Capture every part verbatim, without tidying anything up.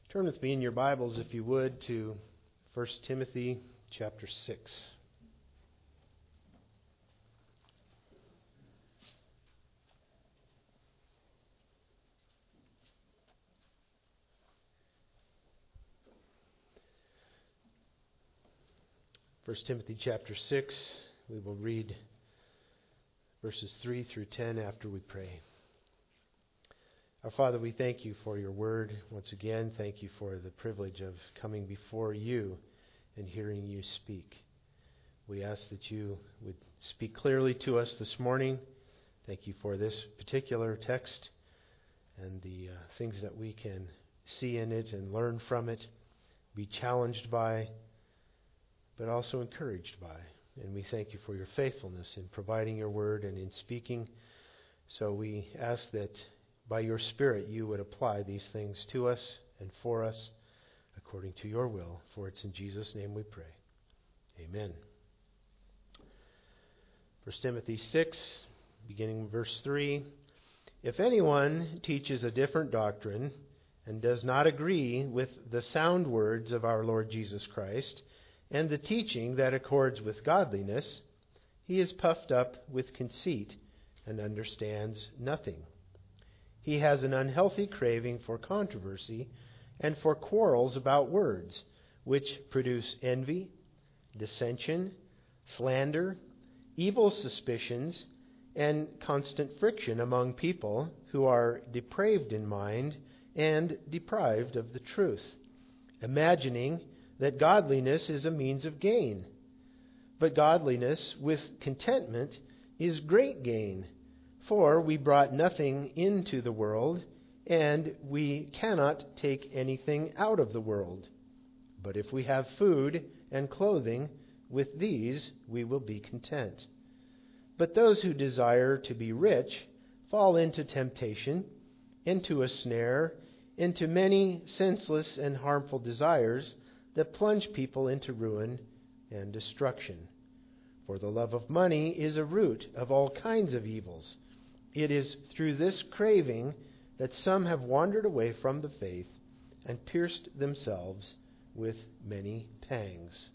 Turn with me in your Bibles, if you would, to First Timothy chapter six. First Timothy chapter six, we will read verses three through ten after we pray. Our Father, we thank you for your word. Once again, thank you for the privilege of coming before you and hearing you speak. We ask that you would speak clearly to us this morning. Thank you for this particular text and the uh, things that we can see in it and learn from it, be challenged by, but also encouraged by. And we thank you for your faithfulness in providing your word and in speaking. So we ask that by your Spirit you would apply these things to us and for us according to your will. For it's in Jesus' name we pray. Amen. First Timothy six, beginning verse three. If anyone teaches a different doctrine and does not agree with the sound words of our Lord Jesus Christ and the teaching that accords with godliness, he is puffed up with conceit and understands nothing. He has an unhealthy craving for controversy and for quarrels about words, which produce envy, dissension, slander, evil suspicions, and constant friction among people who are depraved in mind and deprived of the truth, imagining that godliness is a means of gain. But godliness with contentment is great gain. For we brought nothing into the world, and we cannot take anything out of the world. But if we have food and clothing, with these we will be content. But those who desire to be rich fall into temptation, into a snare, into many senseless and harmful desires that plunge people into ruin and destruction. For the love of money is a root of all kinds of evils. It is through this craving that some have wandered away from the faith and pierced themselves with many pangs.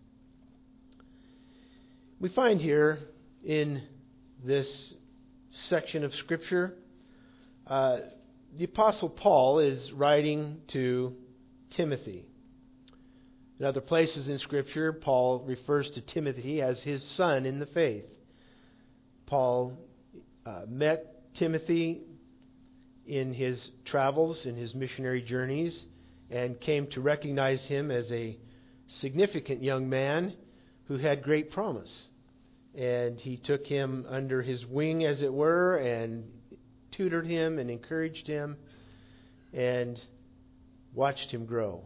We find here in this section of Scripture, uh, the Apostle Paul is writing to Timothy. In other places in Scripture, Paul refers to Timothy as his son in the faith. Paul uh, met Timothy in his travels, in his missionary journeys, and came to recognize him as a significant young man who had great promise. And he took him under his wing, as it were, and tutored him and encouraged him and watched him grow.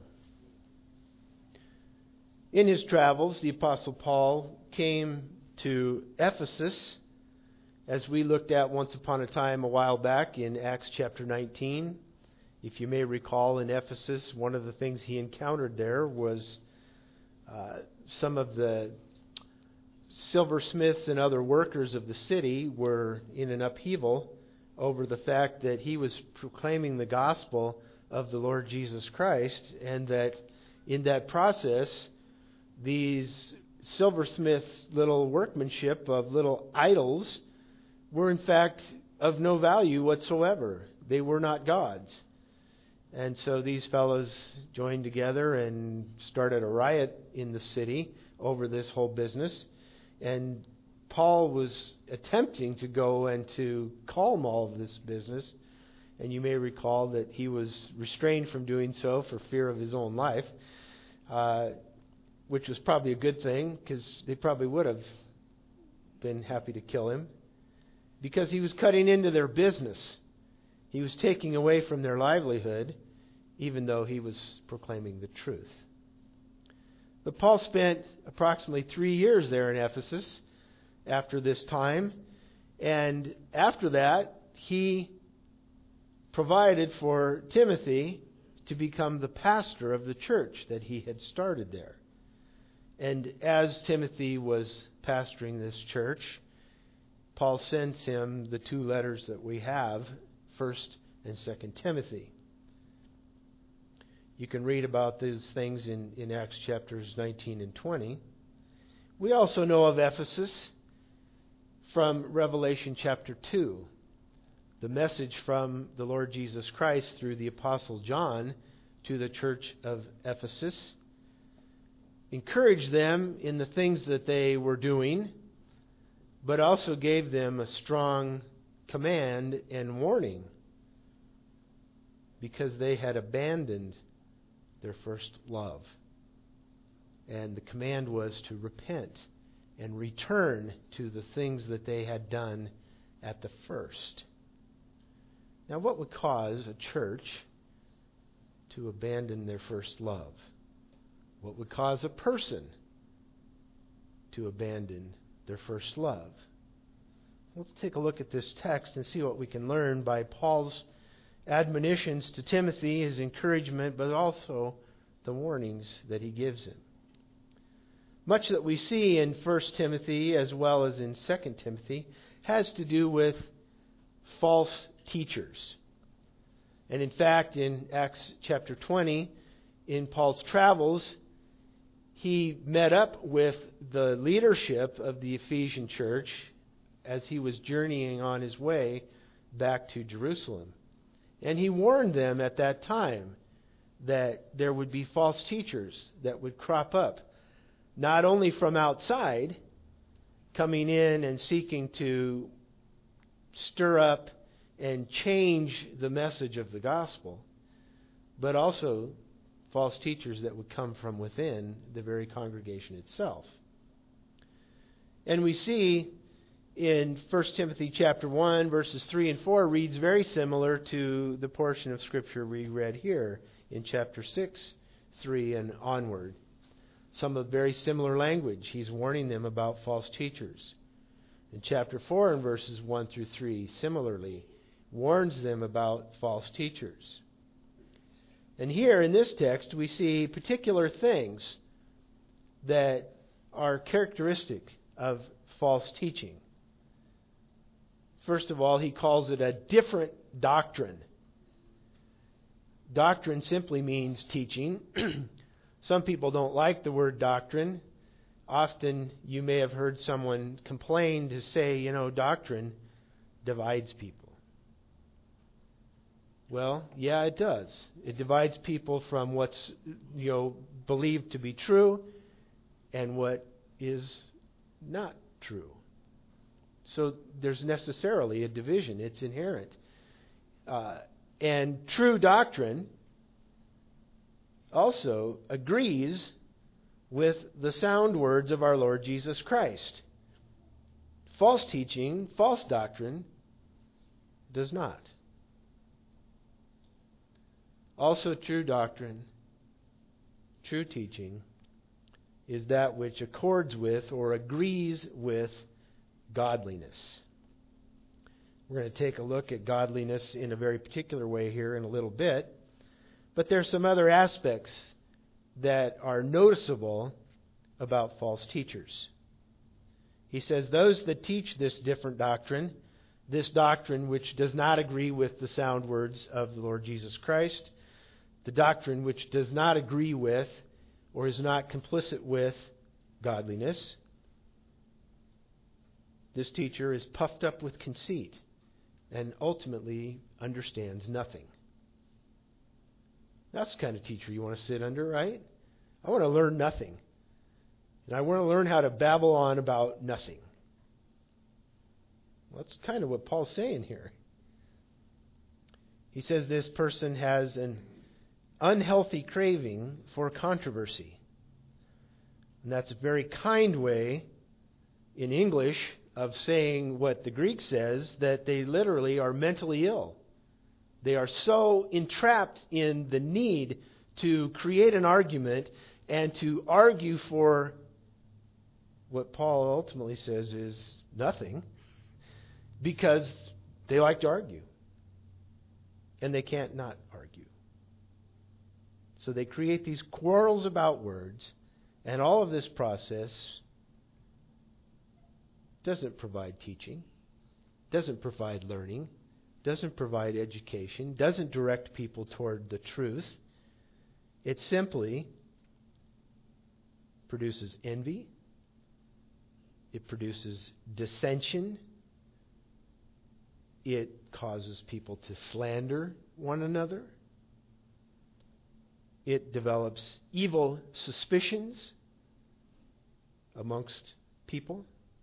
In his travels, the Apostle Paul came to Ephesus, as we looked at once upon a time a while back in Acts chapter nineteen. If you may recall, in Ephesus, one of the things he encountered there was uh, some of the silversmiths and other workers of the city were in an upheaval over the fact that he was proclaiming the gospel of the Lord Jesus Christ, and that in that process, these silversmiths' little workmanship of little idols were in fact of no value whatsoever. They were not gods. And so these fellows joined together and started a riot in the city over this whole business. And Paul was attempting to go and to calm all of this business. And you may recall that he was restrained from doing so for fear of his own life, uh, which was probably a good thing, because they probably would have been happy to kill him, because he was cutting into their business. He was taking away from their livelihood, even though he was proclaiming the truth. But Paul spent approximately three years there in Ephesus after this time. And after that, he provided for Timothy to become the pastor of the church that he had started there. And as Timothy was pastoring this church, Paul sends him the two letters that we have, First and Second Timothy. You can read about these things in, in Acts chapters nineteen and twenty. We also know of Ephesus from Revelation chapter two. The message from the Lord Jesus Christ through the Apostle John to the church of Ephesus encouraged them in the things that they were doing, but also gave them a strong command and warning because they had abandoned their first love. And the command was to repent and return to the things that they had done at the first. Now, what would cause a church to abandon their first love? What would cause a person to abandon their first love? Let's take a look at this text and see what we can learn by Paul's admonitions to Timothy, his encouragement, but also the warnings that he gives him. Much that we see in First Timothy as well as in Second Timothy has to do with false teachers. And in fact, in Acts chapter twenty, in Paul's travels, he met up with the leadership of the Ephesian church as he was journeying on his way back to Jerusalem. And he warned them at that time that there would be false teachers that would crop up, not only from outside, coming in and seeking to stir up and change the message of the gospel, but also false teachers that would come from within the very congregation itself. And we see in First Timothy chapter one, verses three and four, reads very similar to the portion of Scripture we read here in chapter six, three and onward. Some of very similar language. He's warning them about false teachers. In chapter four and verses one through three, similarly, warns them about false teachers. And here in this text, we see particular things that are characteristic of false teaching. First of all, he calls it a different doctrine. Doctrine simply means teaching. Some people don't like the word doctrine. Often you may have heard someone complain to say, you know, doctrine divides people. Well, yeah, it does. It divides people from what's, you know, believed to be true and what is not true. So there's necessarily a division. It's inherent. Uh, and true doctrine also agrees with the sound words of our Lord Jesus Christ. False teaching, false doctrine does not. Also, true doctrine, true teaching, is that which accords with or agrees with godliness. We're going to take a look at godliness in a very particular way here in a little bit. But there's some other aspects that are noticeable about false teachers. He says, those that teach this different doctrine, this doctrine which does not agree with the sound words of the Lord Jesus Christ, the doctrine which does not agree with or is not complicit with godliness, this teacher is puffed up with conceit and ultimately understands nothing. That's the kind of teacher you want to sit under, right? I want to learn nothing. And I want to learn how to babble on about nothing. Well, that's kind of what Paul's saying here. He says this person has an unhealthy craving for controversy. And that's a very kind way in English of saying what the Greek says, that they literally are mentally ill. They are so entrapped in the need to create an argument and to argue for what Paul ultimately says is nothing, because they like to argue. And they can't not argue. So they create these quarrels about words, and all of this process doesn't provide teaching, doesn't provide learning, doesn't provide education, doesn't direct people toward the truth. It simply produces envy. It produces dissension. It causes people to slander one another. It develops evil suspicions amongst people.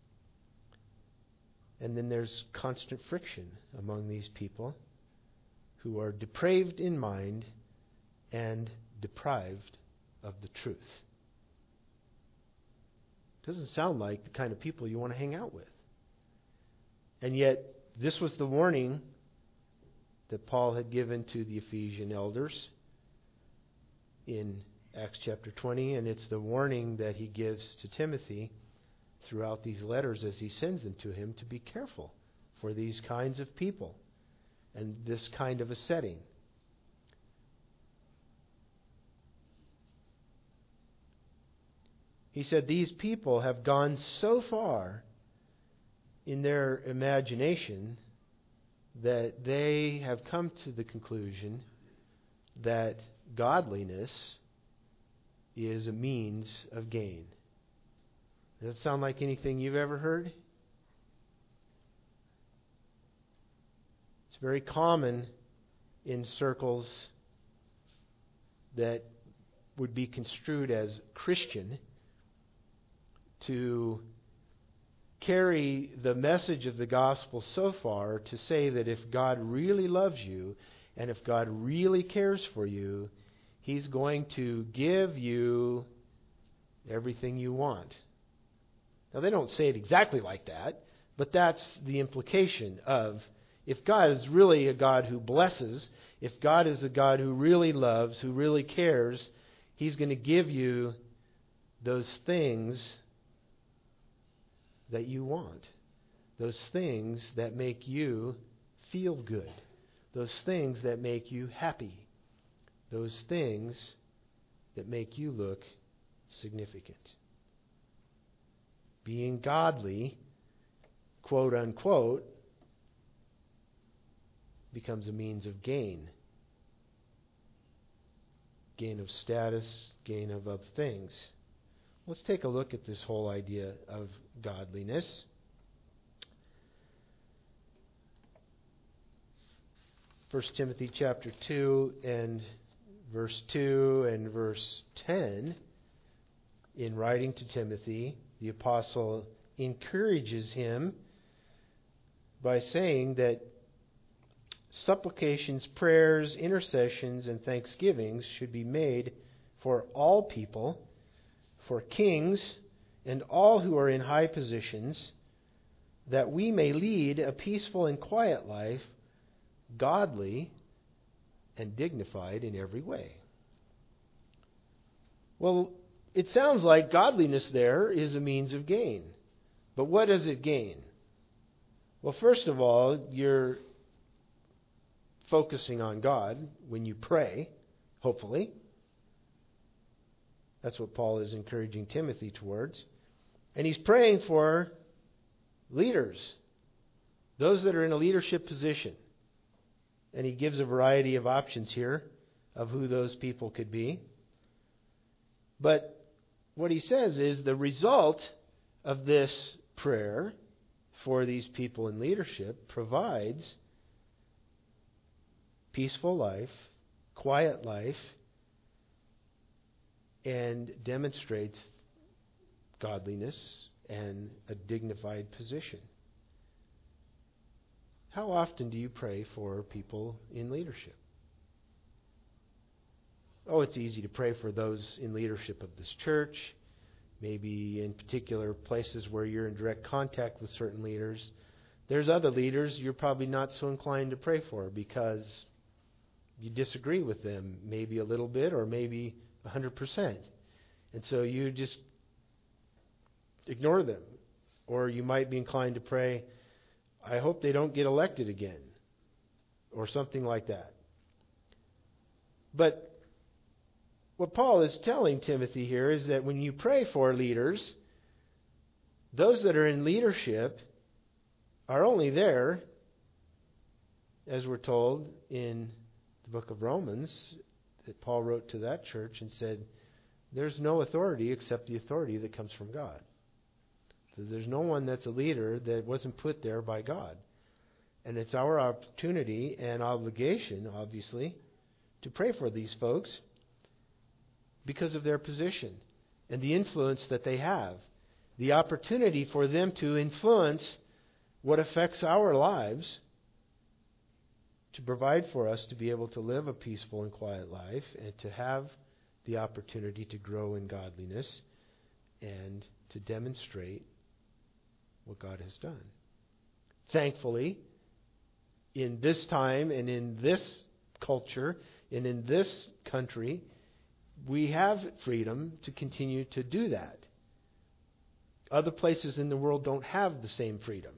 And then there's constant friction among these people who are depraved in mind and deprived of the truth. Doesn't sound like the kind of people you want to hang out with. And yet, this was the warning that Paul had given to the Ephesian elders in Acts chapter twenty, and it's the warning that he gives to Timothy throughout these letters as he sends them to him, to be careful for these kinds of people and this kind of a setting. He said these people have gone so far in their imagination that they have come to the conclusion that godliness is a means of gain. Does that sound like anything you've ever heard? It's very common in circles that would be construed as Christian to carry the message of the gospel so far to say that if God really loves you and if God really cares for you, He's going to give you everything you want. Now, they don't say it exactly like that, but that's the implication of, if God is really a God who blesses, if God is a God who really loves, who really cares, He's going to give you those things that you want. Those things that make you feel good. Those things that make you happy. Those things that make you look significant. Being godly, quote unquote, becomes a means of gain. Gain of status, gain of other things. Let's take a look at this whole idea of godliness. First Timothy chapter two and verse two and verse ten, in writing to Timothy, the apostle encourages him by saying that supplications, prayers, intercessions, and thanksgivings should be made for all people, for kings, and all who are in high positions, that we may lead a peaceful and quiet life, godly and dignified in every way. Well, it sounds like godliness there is a means of gain. But what does it gain? Well, first of all, you're focusing on God when you pray, hopefully. That's what Paul is encouraging Timothy towards. And he's praying for leaders, those that are in a leadership position. And he gives a variety of options here of who those people could be. But what he says is the result of this prayer for these people in leadership provides peaceful life, quiet life, and demonstrates godliness and a dignified position. How often do you pray for people in leadership? Oh, it's easy to pray for those in leadership of this church, maybe in particular places where you're in direct contact with certain leaders. There's other leaders you're probably not so inclined to pray for because you disagree with them maybe a little bit or maybe one hundred percent. And so you just ignore them. Or you might be inclined to pray, I hope they don't get elected again, or something like that. But what Paul is telling Timothy here is that when you pray for leaders, those that are in leadership are only there, as we're told in the book of Romans, that Paul wrote to that church and said, there's no authority except the authority that comes from God. So there's no one that's a leader that wasn't put there by God. And it's our opportunity and obligation, obviously, to pray for these folks because of their position and the influence that they have. The opportunity for them to influence what affects our lives, to provide for us to be able to live a peaceful and quiet life and to have the opportunity to grow in godliness and to demonstrate what God has done. Thankfully, in this time and in this culture and in this country, we have freedom to continue to do that. Other places in the world don't have the same freedom.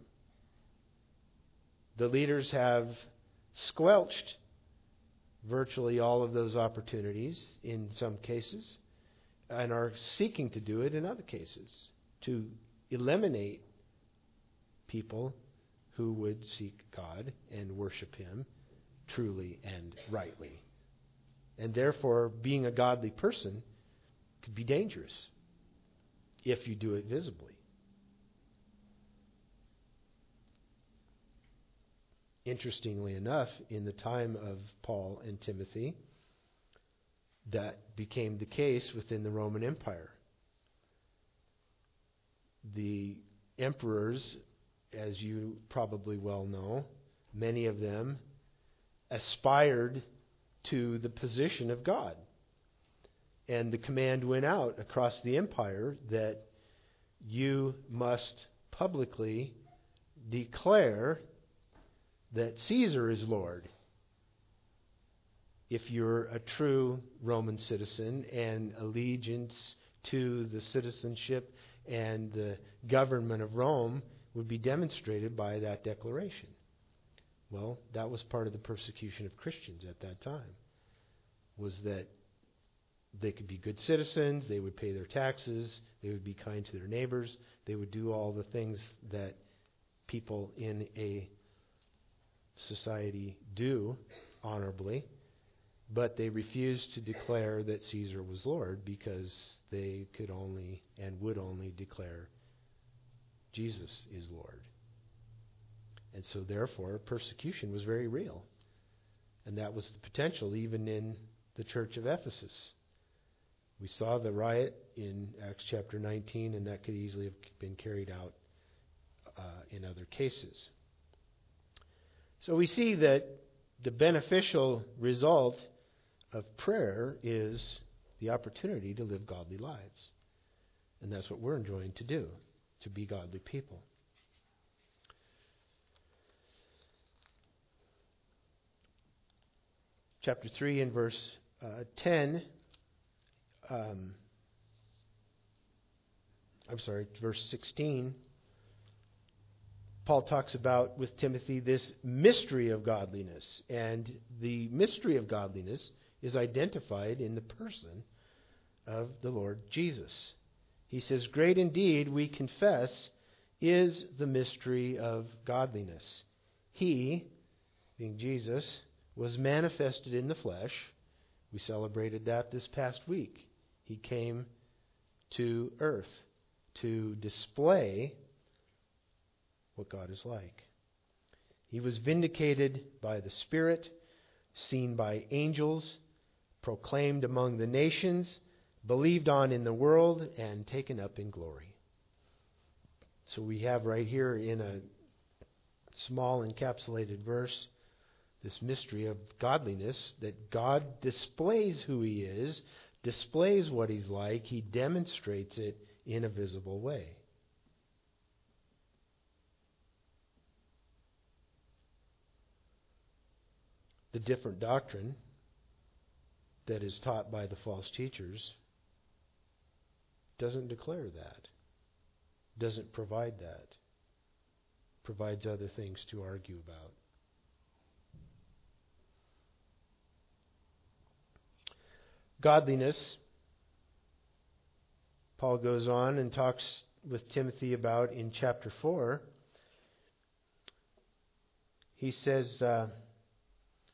The leaders have squelched virtually all of those opportunities in some cases and are seeking to do it in other cases to eliminate people who would seek God and worship Him truly and rightly. And therefore, being a godly person could be dangerous if you do it visibly. Interestingly enough, in the time of Paul and Timothy, that became the case within the Roman Empire. The emperors, as you probably well know, many of them aspired to the position of God. And the command went out across the empire that you must publicly declare that Caesar is Lord if you're a true Roman citizen, and allegiance to the citizenship and the government of Rome would be demonstrated by that declaration. Well, that was part of the persecution of Christians at that time, was that they could be good citizens, they would pay their taxes, they would be kind to their neighbors, they would do all the things that people in a society do honorably, but they refused to declare that Caesar was Lord because they could only and would only declare Jesus is Lord. And so therefore, persecution was very real. And that was the potential even in the church of Ephesus. We saw the riot in Acts chapter nineteen, and that could easily have been carried out uh, in other cases. So we see that the beneficial result of prayer is the opportunity to live godly lives. And that's what we're enjoying to do, to be godly people. Chapter three and verse uh, ten, um, I'm sorry, verse sixteen, Paul talks about with Timothy this mystery of godliness. And the mystery of godliness is identified in the person of the Lord Jesus. He says, "Great indeed, we confess, is the mystery of godliness. He," being Jesus, "was manifested in the flesh." We celebrated that this past week. He came to earth to display what God is like. He was vindicated by the Spirit, seen by angels, proclaimed among the nations, believed on in the world, and taken up in glory. So we have right here in a small encapsulated verse this mystery of godliness, that God displays who He is, displays what He's like. He demonstrates it in a visible way. The different doctrine that is taught by the false teachers doesn't declare that, doesn't provide that, provides other things to argue about. Godliness, Paul goes on and talks with Timothy about in chapter four. He says, uh,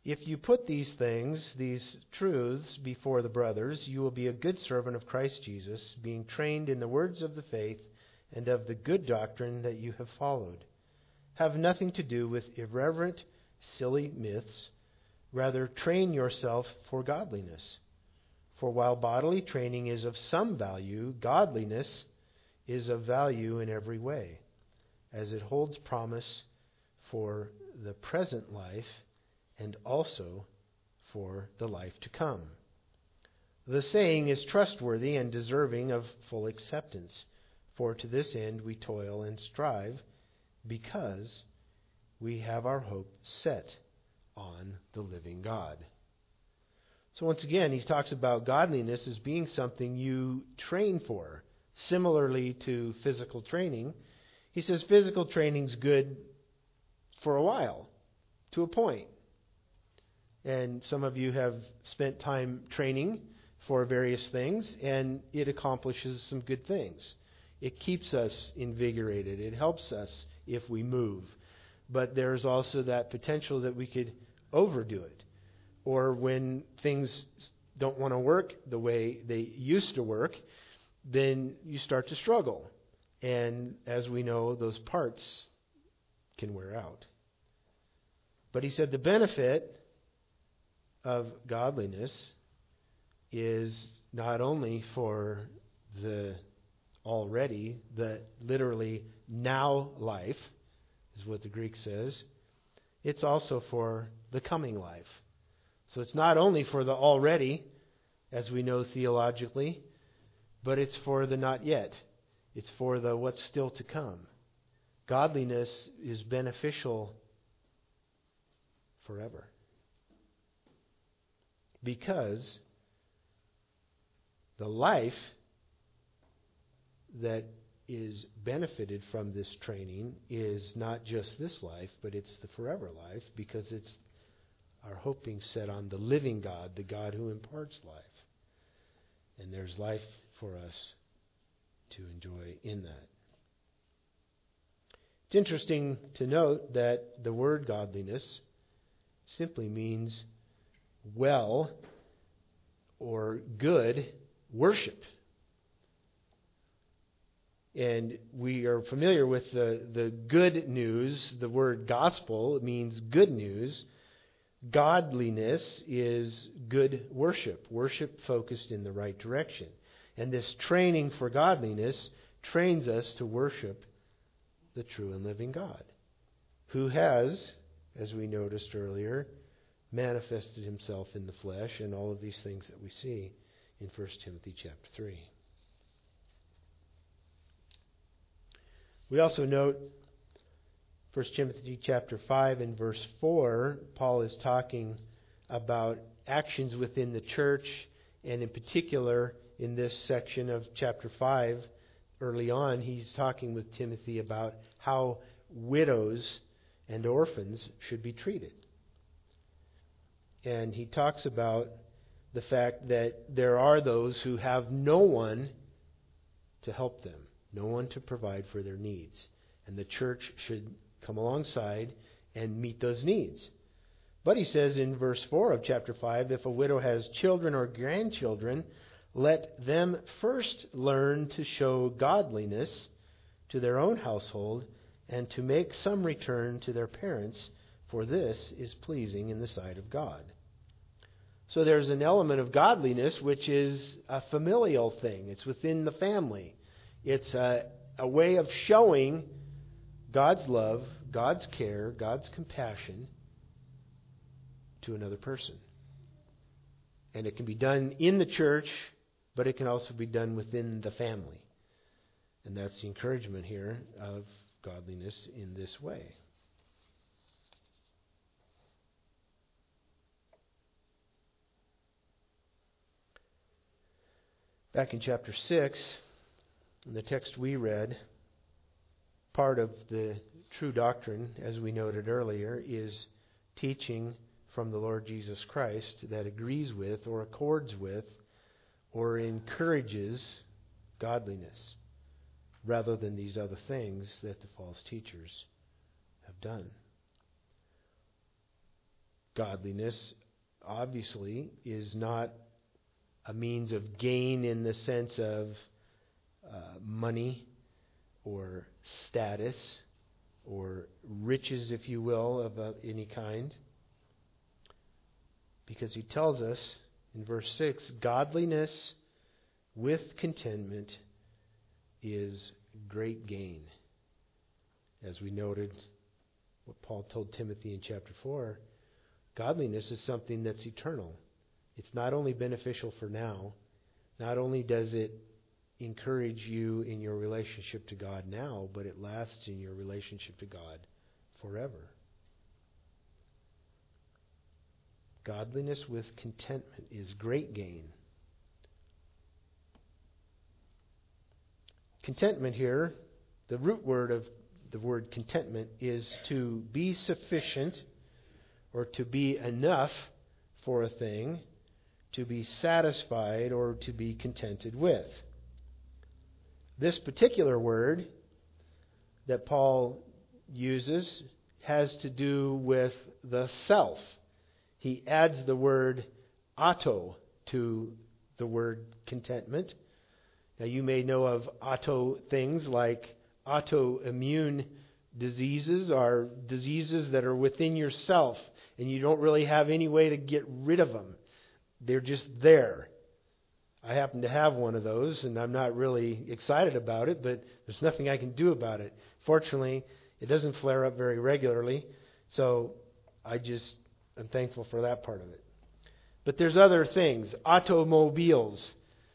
If you put these things, these truths, before the brothers, you will be a good servant of Christ Jesus, being trained in the words of the faith and of the good doctrine that you have followed. Have nothing to do with irreverent, silly myths. Rather, train yourself for godliness. For while bodily training is of some value, godliness is of value in every way, as it holds promise for the present life and also for the life to come. The saying is trustworthy and deserving of full acceptance, for to this end we toil and strive, because we have our hope set on the living God. So once again, he talks about godliness as being something you train for. Similarly to physical training, he says physical training's good for a while, to a point. And some of you have spent time training for various things, and it accomplishes some good things. It keeps us invigorated. It helps us if we move. But there's also that potential that we could overdo it. Or when things don't want to work the way they used to work, then you start to struggle. And as we know, those parts can wear out. But he said the benefit of godliness is not only for the already, the literally now life, is what the Greek says. It's also for the coming life. So it's not only for the already, as we know theologically, but it's for the not yet. It's for the what's still to come. Godliness is beneficial forever. Because the life that is benefited from this training is not just this life, but it's the forever life, because it's our hope being set on the living God, the God who imparts life. And there's life for us to enjoy in that. It's interesting to note that the word godliness simply means well or good worship. And we are familiar with the, the good news. The word gospel means good news. Godliness is good worship, worship focused in the right direction. And this training for godliness trains us to worship the true and living God, who has, as we noticed earlier, manifested himself in the flesh and all of these things that we see in First Timothy chapter three. We also note First Timothy chapter five and verse four, Paul is talking about actions within the church, and in particular in this section of chapter five, early on, he's talking with Timothy about how widows and orphans should be treated. And he talks about the fact that there are those who have no one to help them, no one to provide for their needs. And the church should come alongside and meet those needs. But he says in verse four of chapter five, if a widow has children or grandchildren, let them first learn to show godliness to their own household and to make some return to their parents, for this is pleasing in the sight of God. So there's an element of godliness which is a familial thing. It's within the family. It's a, a way of showing God's love, God's care, God's compassion to another person. And it can be done in the church, but it can also be done within the family. And that's the encouragement here of godliness in this way. Back in chapter six, in the text we read, part of the true doctrine, as we noted earlier, is teaching from the Lord Jesus Christ that agrees with or accords with or encourages godliness, rather than these other things that the false teachers have done. godliness, obviously, is not a means of gain in the sense of uh, money or status or riches, if you will, of uh, any kind. Because he tells us in verse six, godliness with contentment is great gain. As we noted, what Paul told Timothy in chapter four, godliness is something that's eternal. It's not only beneficial for now, not only does it encourage you in your relationship to God now, but it lasts in your relationship to God forever. Godliness with contentment is great gain. Contentment here, the root word of the word contentment is to be sufficient or to be enough for a thing, to be satisfied or to be contented with. This particular word that Paul uses has to do with the self. He adds the word auto to the word contentment. Now you may know of auto things like autoimmune diseases are diseases that are within yourself and you don't really have any way to get rid of them. They're just there. I happen to have one of those and I'm not really excited about it, but there's nothing I can do about it. Fortunately, it doesn't flare up very regularly, so I just am thankful for that part of it. But there's other things. Automobiles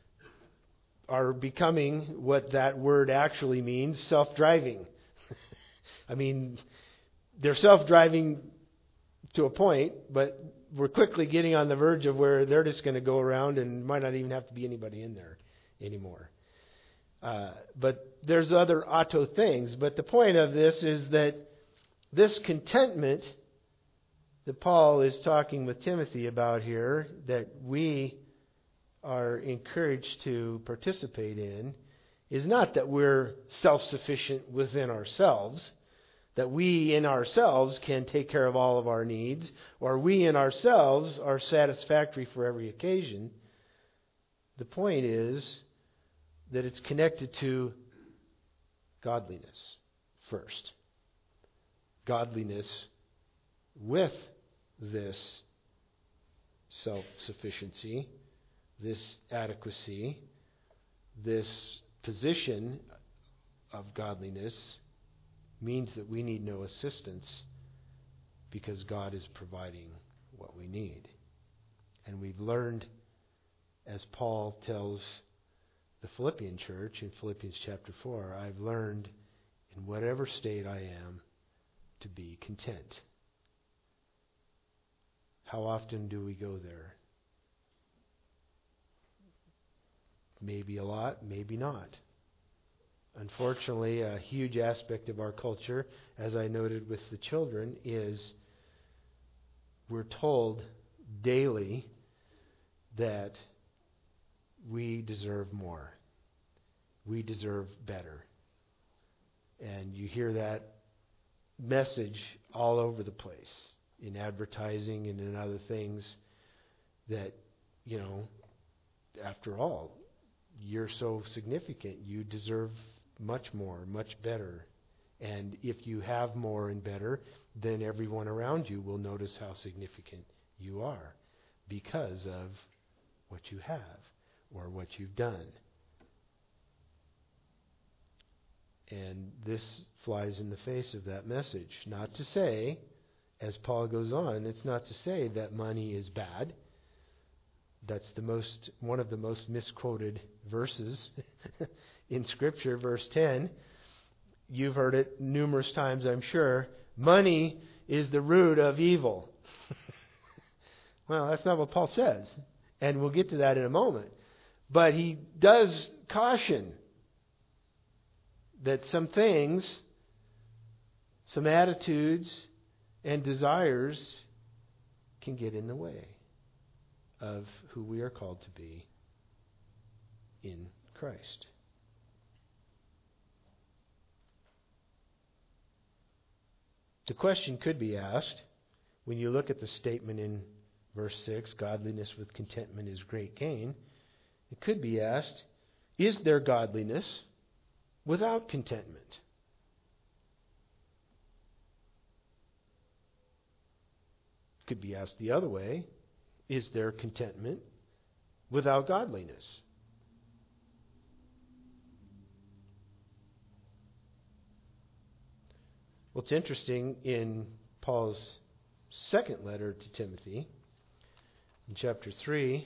are becoming what that word actually means, self-driving. I mean, they're self-driving to a point, but we're quickly getting on the verge of where they're just going to go around and might not even have to be anybody in there anymore. Uh, but there's other auto things. But the point of this is that this contentment that Paul is talking with Timothy about here, that we are encouraged to participate in, is not that we're self-sufficient within ourselves, that we in ourselves can take care of all of our needs, or we in ourselves are satisfactory for every occasion. The point is that it's connected to godliness first. Godliness with this self-sufficiency, this adequacy, this position of godliness means that we need no assistance because God is providing what we need. And we've learned, as Paul tells the Philippian church in Philippians chapter four, I've learned in whatever state I am to be content. How often do we go there? Maybe a lot, maybe not. Unfortunately, a huge aspect of our culture, as I noted with the children, is we're told daily that we deserve more. We deserve better. And you hear that message all over the place in advertising and in other things that, you know, after all, you're so significant. You deserve much more, much better. And if you have more and better, then everyone around you will notice how significant you are because of what you have or what you've done. And this flies in the face of that message. Not to say, as Paul goes on, it's not to say that money is bad. That's the most one of the most misquoted verses in Scripture, verse ten. You've heard it numerous times, I'm sure. Money is the root of evil. Well, that's not what Paul says. And we'll get to that in a moment. But he does caution that some things, some attitudes and desires can get in the way of who we are called to be in Christ. The question could be asked, when you look at the statement in verse six, godliness with contentment is great gain, it could be asked, is there godliness without contentment? It could be asked the other way, is there contentment without godliness? Well, it's interesting in Paul's second letter to Timothy, in chapter three,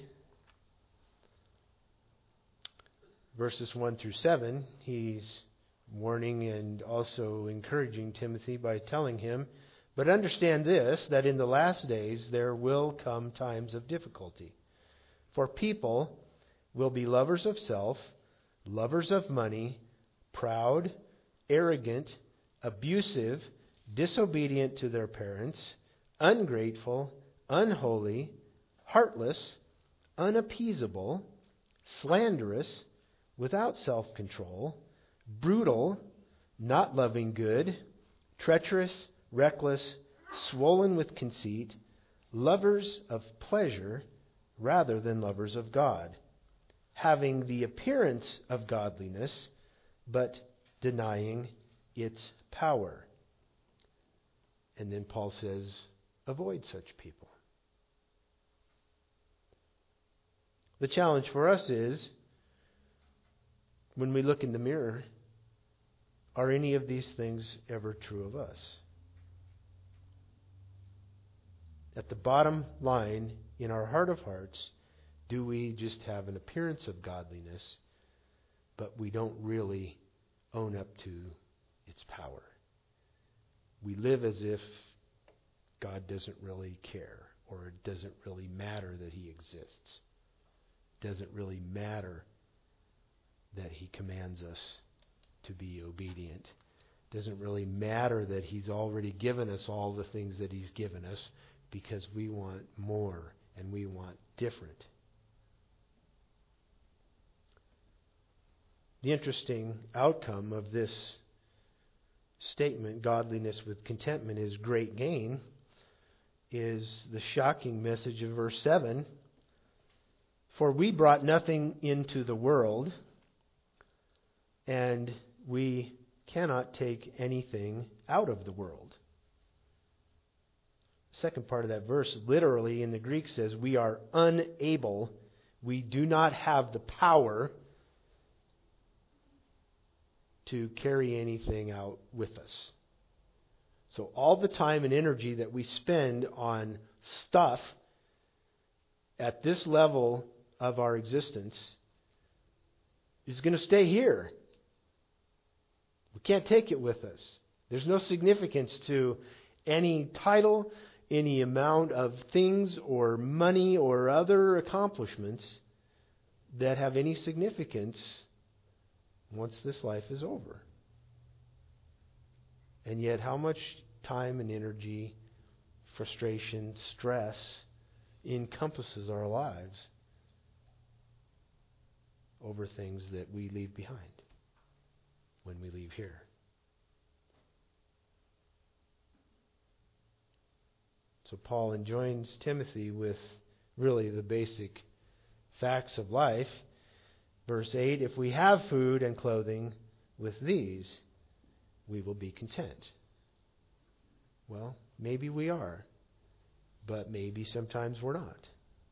verses one through seven, he's warning and also encouraging Timothy by telling him, but understand this, that in the last days there will come times of difficulty. For people will be lovers of self, lovers of money, proud, arrogant, abusive, disobedient to their parents, ungrateful, unholy, heartless, unappeasable, slanderous, without self-control, brutal, not loving good, treacherous, reckless, swollen with conceit, lovers of pleasure rather than lovers of God, having the appearance of godliness, but denying its power. And then Paul says, avoid such people. The challenge for us is, when we look in the mirror, are any of these things ever true of us? At the bottom line, in our heart of hearts, do we just have an appearance of godliness, but we don't really own up to its power? We live as if God doesn't really care, or it doesn't really matter that He exists. It doesn't really matter that He commands us to be obedient. It doesn't really matter that He's already given us all the things that He's given us, because we want more and we want different. The interesting outcome of this statement, godliness with contentment is great gain, is the shocking message of verse seven. For we brought nothing into the world, and we cannot take anything out of the world. The second part of that verse literally in the Greek says we are unable, we do not have the power to carry anything out with us. So all the time and energy that we spend on stuff at this level of our existence is going to stay here. We can't take it with us. There's no significance to any title, any amount of things or money or other accomplishments that have any significance once this life is over. And yet how much time and energy, frustration, stress encompasses our lives over things that we leave behind when we leave here. So Paul enjoins Timothy with really the basic facts of life. Verse eight, if we have food and clothing, with these we will be content. Well, maybe we are, but maybe sometimes we're not.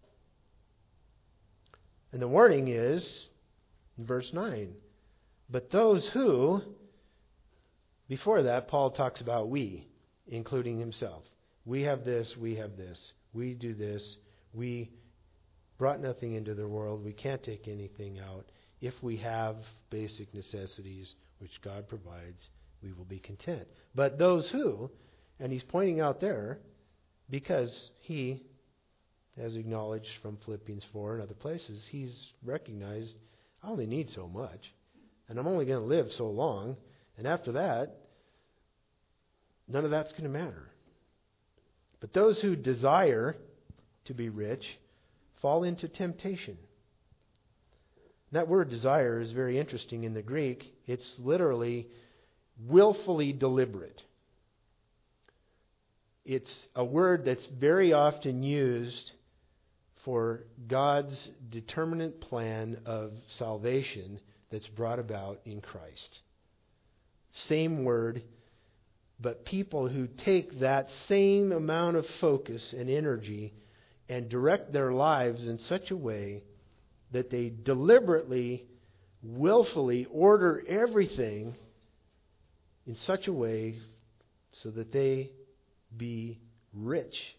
And the warning is in verse nine, but those who, before that, Paul talks about we, including himself. We have this, we have this, we do this, we brought nothing into the world, we can't take anything out. If we have basic necessities, which God provides, we will be content. But those who, and he's pointing out there, because he, as acknowledged from Philippians four and other places, he's recognized, I only need so much, and I'm only going to live so long, and after that, none of that's going to matter. But those who desire to be rich fall into temptation. That word desire is very interesting in the Greek. It's literally willfully deliberate. It's a word that's very often used for God's determinate plan of salvation that's brought about in Christ. Same word, but people who take that same amount of focus and energy and direct their lives in such a way that they deliberately, willfully order everything in such a way so that they be rich,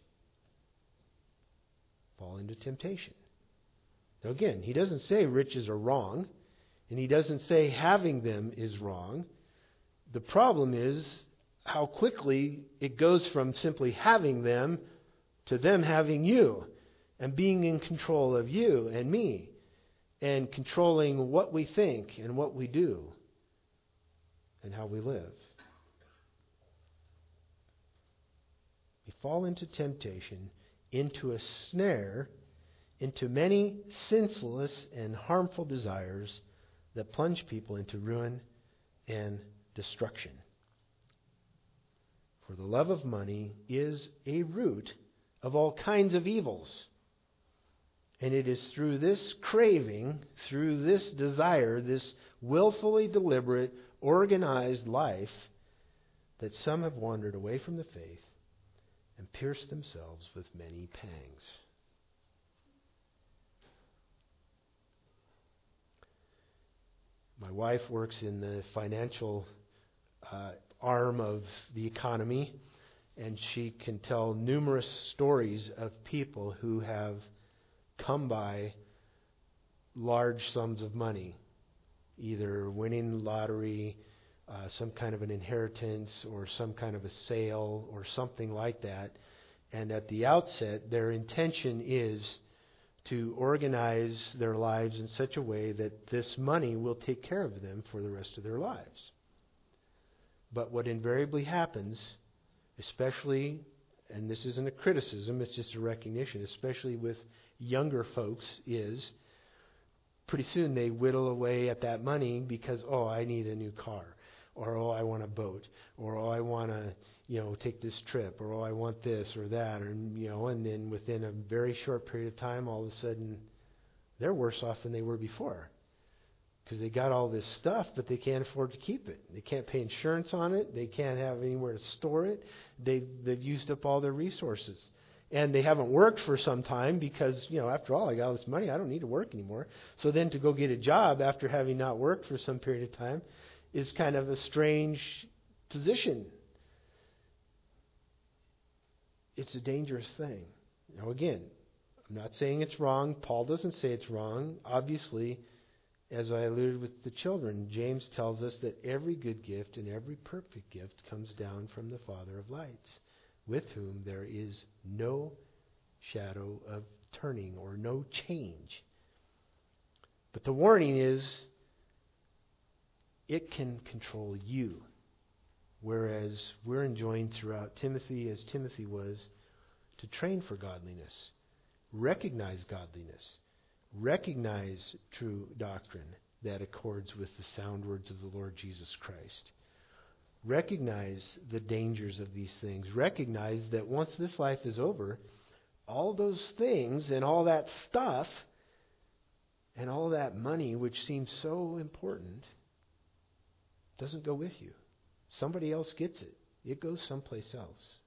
fall into temptation. Now again, he doesn't say riches are wrong, and he doesn't say having them is wrong. The problem is how quickly it goes from simply having them to them having you and being in control of you and me and controlling what we think and what we do and how we live. We fall into temptation, into a snare, into many senseless and harmful desires that plunge people into ruin and destruction. For the love of money is a root of all kinds of evils. And it is through this craving, through this desire, this willfully deliberate, organized life, that some have wandered away from the faith and pierced themselves with many pangs. My wife works in the financial uh, arm of the economy, and she can tell numerous stories of people who have come by large sums of money, either winning the lottery, uh, some kind of an inheritance, or some kind of a sale, or something like that. And at the outset, their intention is to organize their lives in such a way that this money will take care of them for the rest of their lives. But what invariably happens, especially, and this isn't a criticism, it's just a recognition, especially with younger folks, is pretty soon they whittle away at that money because, oh, I need a new car, or oh, I want a boat, or oh, I want to, you know, take this trip, or oh, I want this or that, or you know, and then within a very short period of time, all of a sudden, they're worse off than they were before. Because they got all this stuff, but they can't afford to keep it. They can't pay insurance on it. They can't have anywhere to store it. They, they've used up all their resources. And they haven't worked for some time because, you know, after all, I got all this money. I don't need to work anymore. So then to go get a job after having not worked for some period of time is kind of a strange position. It's a dangerous thing. Now again, I'm not saying it's wrong. Paul doesn't say it's wrong. Obviously, as I alluded with the children, James tells us that every good gift and every perfect gift comes down from the Father of lights, with whom there is no shadow of turning or no change. But the warning is, it can control you. Whereas we're enjoined throughout Timothy, as Timothy was, to train for godliness, recognize godliness, recognize true doctrine that accords with the sound words of the Lord Jesus Christ. Recognize the dangers of these things. Recognize that once this life is over, all those things and all that stuff and all that money, which seems so important, doesn't go with you. Somebody else gets it. It goes someplace else.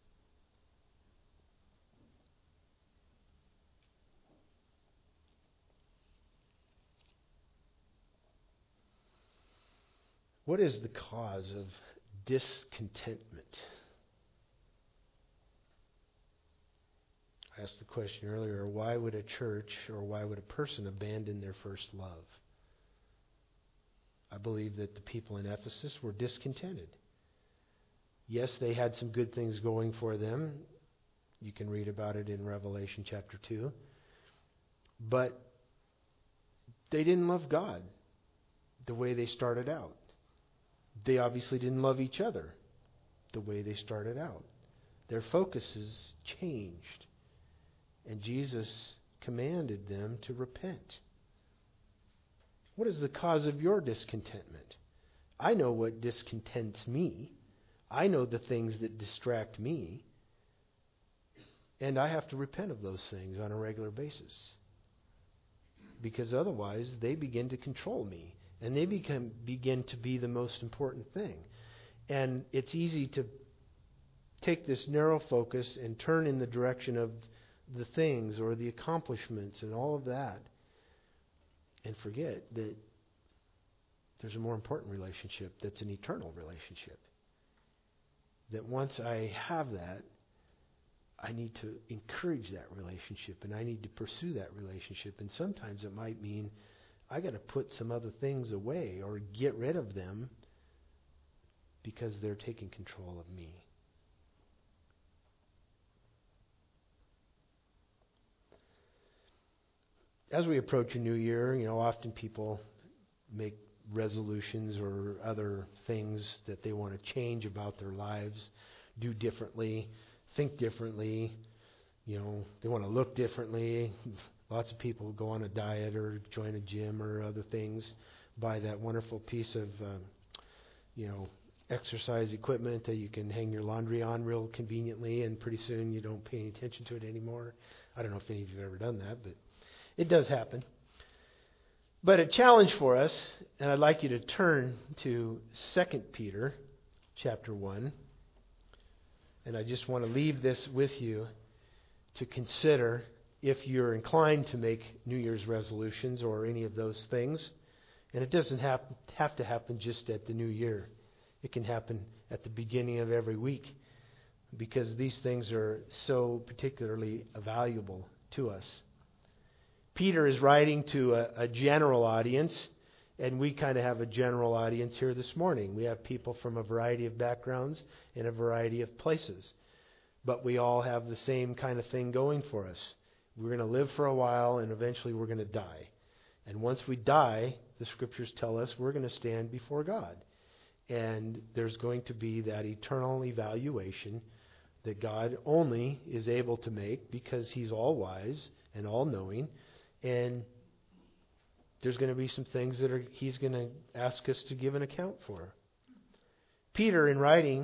What is the cause of discontentment? I asked the question earlier, why would a church or why would a person abandon their first love? I believe that the people in Ephesus were discontented. Yes, they had some good things going for them. You can read about it in Revelation chapter two. But they didn't love God the way they started out. They obviously didn't love each other the way they started out. Their focuses changed. And Jesus commanded them to repent. What is the cause of your discontentment? I know what discontents me. I know the things that distract me. And I have to repent of those things on a regular basis. Because otherwise, they begin to control me. And they become begin to be the most important thing. And it's easy to take this narrow focus and turn in the direction of the things or the accomplishments and all of that. And forget that there's a more important relationship that's an eternal relationship. That once I have that, I need to encourage that relationship and I need to pursue that relationship. And sometimes it might mean I got to put some other things away or get rid of them because they're taking control of me. As we approach a new year, you know, often people make resolutions or other things that they want to change about their lives, do differently, think differently. You know, they want to look differently. Lots of people go on a diet or join a gym or other things, buy that wonderful piece of, um, you know, exercise equipment that you can hang your laundry on real conveniently, and pretty soon you don't pay any attention to it anymore. I don't know if any of you have ever done that, but it does happen. But a challenge for us, and I'd like you to turn to Second Peter chapter one. And I just want to leave this with you to consider if you're inclined to make New Year's resolutions or any of those things. And it doesn't have, have to happen just at the new year. It can happen at the beginning of every week, because these things are so particularly valuable to us. Peter is writing to a, a general audience, and we kind of have a general audience here this morning. We have people from a variety of backgrounds in a variety of places. But we all have the same kind of thing going for us. We're going to live for a while, and eventually we're going to die. And once we die, the Scriptures tell us we're going to stand before God. And there's going to be that eternal evaluation that God only is able to make because He's all-wise and all-knowing. And there's going to be some things that are He's going to ask us to give an account for. Peter, in writing,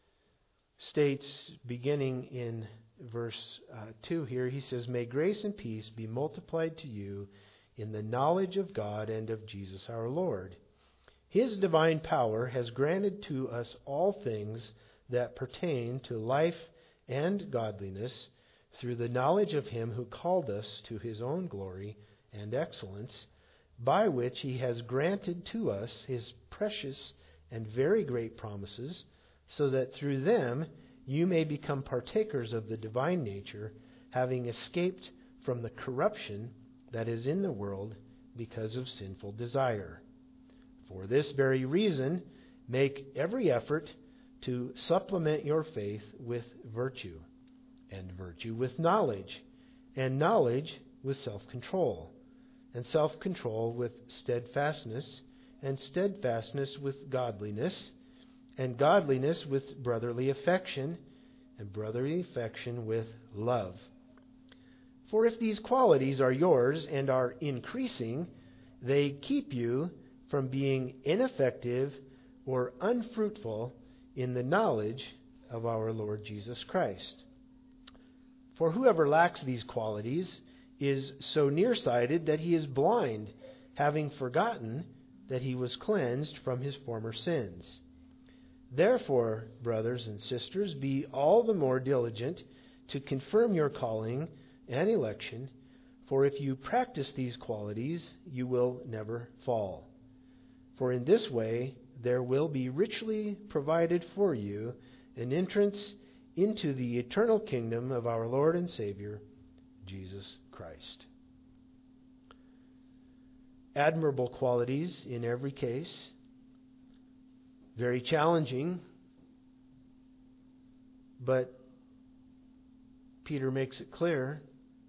states, beginning in verse uh, two here, he says, "May grace and peace be multiplied to you in the knowledge of God and of Jesus our Lord. His divine power has granted to us all things that pertain to life and godliness through the knowledge of Him who called us to His own glory and excellence, by which He has granted to us His precious and very great promises, so that through them you may become partakers of the divine nature, having escaped from the corruption that is in the world because of sinful desire. For this very reason, make every effort to supplement your faith with virtue, and virtue with knowledge, and knowledge with self-control, and self-control with steadfastness, and steadfastness with godliness, and godliness with brotherly affection, and brotherly affection with love. For if these qualities are yours and are increasing, they keep you from being ineffective or unfruitful in the knowledge of our Lord Jesus Christ. For whoever lacks these qualities is so nearsighted that he is blind, having forgotten that he was cleansed from his former sins. Therefore, brothers and sisters, be all the more diligent to confirm your calling and election, for if you practice these qualities, you will never fall. For in this way there will be richly provided for you an entrance into the eternal kingdom of our Lord and Savior, Jesus Christ." Admirable qualities in every case. Very challenging. But Peter makes it clear,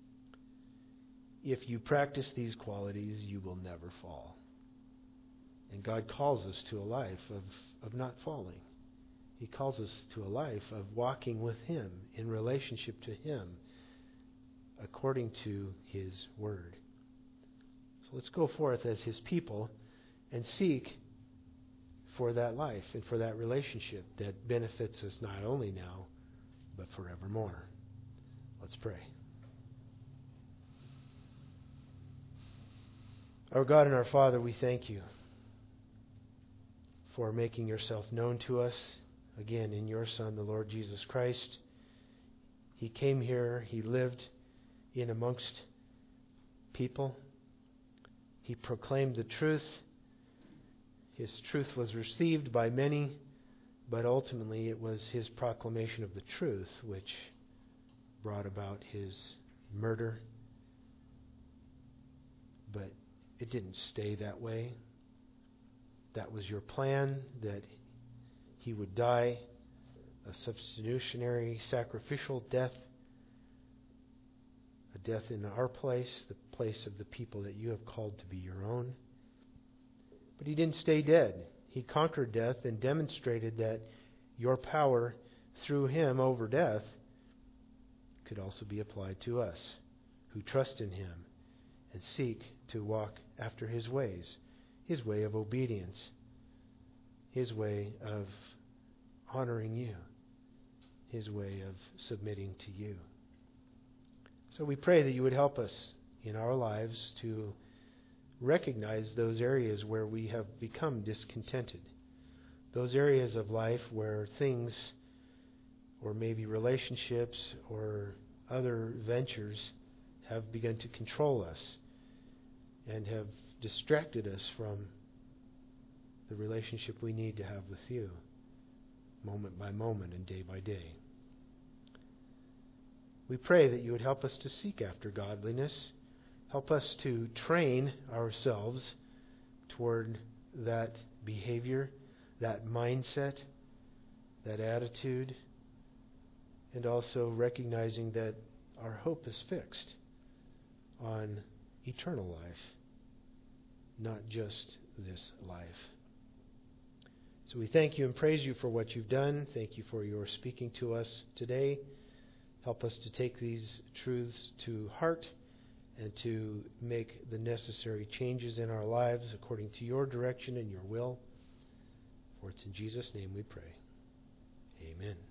if you practice these qualities, you will never fall. And God calls us to a life of, of not falling. He calls us to a life of walking with Him, in relationship to Him, according to His Word. So let's go forth as His people and seek for that life and for that relationship that benefits us not only now, but forevermore. Let's pray. Our God and our Father, we thank you for making yourself known to us, again, in your Son, the Lord Jesus Christ. He came here, he lived in amongst people. He proclaimed the truth. His truth was received by many, but ultimately it was his proclamation of the truth which brought about his murder. But it didn't stay that way. That was your plan, that he would die a substitutionary, sacrificial death, a death in our place, the place of the people that you have called to be your own. But he didn't stay dead. He conquered death and demonstrated that your power through him over death could also be applied to us who trust in him and seek to walk after his ways, his way of obedience, his way of honoring you, his way of submitting to you. So we pray that you would help us in our lives to recognize those areas where we have become discontented, those areas of life where things, or maybe relationships or other ventures, have begun to control us and have distracted us from the relationship we need to have with you, moment by moment and day by day. We pray that you would help us to seek after godliness. Help us to train ourselves toward that behavior, that mindset, that attitude, and also recognizing that our hope is fixed on eternal life, not just this life. So we thank you and praise you for what you've done. Thank you for your speaking to us today. Help us to take these truths to heart and to make the necessary changes in our lives according to your direction and your will. For it's in Jesus' name we pray. Amen.